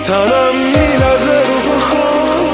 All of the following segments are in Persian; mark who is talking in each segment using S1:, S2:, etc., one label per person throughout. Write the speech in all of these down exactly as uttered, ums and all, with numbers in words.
S1: تنم میلرزه رو پاهام.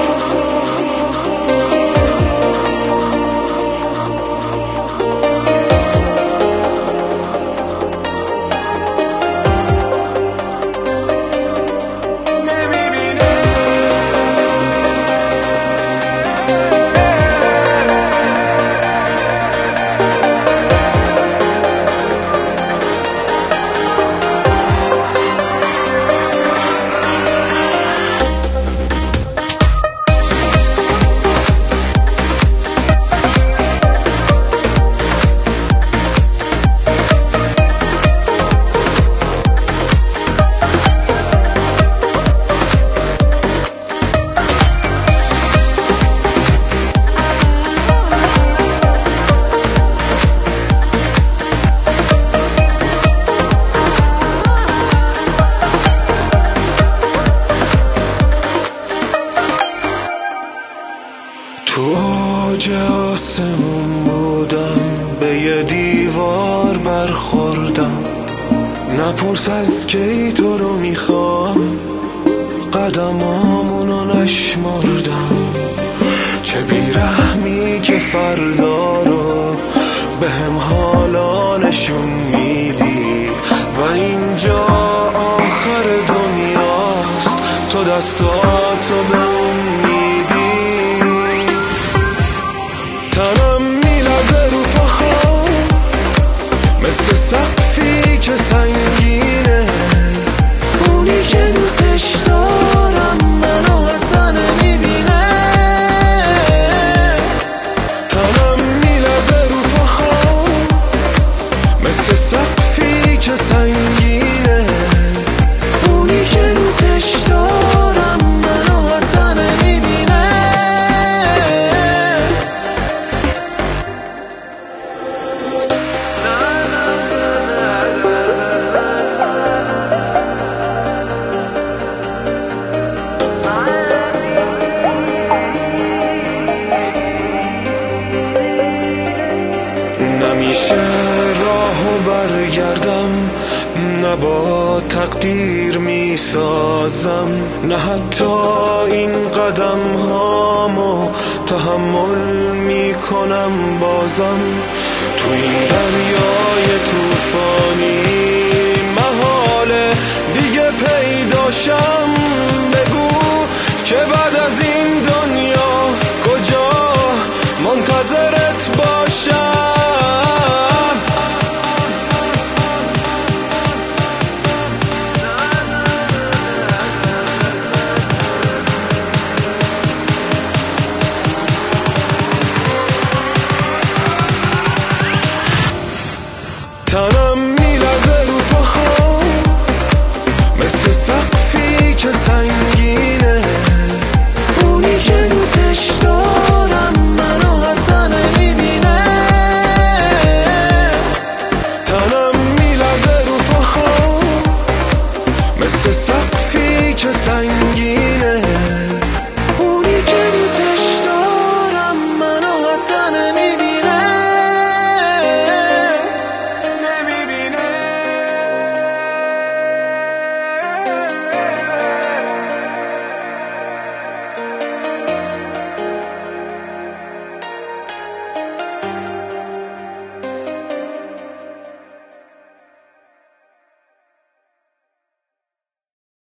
S1: تو اوج آسمون بودم، به یه دیوار برخوردم. نپرس از کی تو رو میخوام، قدمامونو نشمردم. چه بیرحمی که فردا رو به هم حالا نشون میدی و اینجا آخر دنیاست، تو دستاتو به اون میدی. تنم میلرزه رو پاهام مثل سقفی که سنگینه. اونی که دوستش دارم منو حتی نمیبینه. تنم میلرزه رو پاهام مثل سقفی که سنگینه. اونی که دوستش دارم منو حتی نمیبینه. نمیشه راهو برگردم، نه با تقدیر میسازم، نه حتی این قدم هامو تحمل میکنم بازم. تو این دریای تو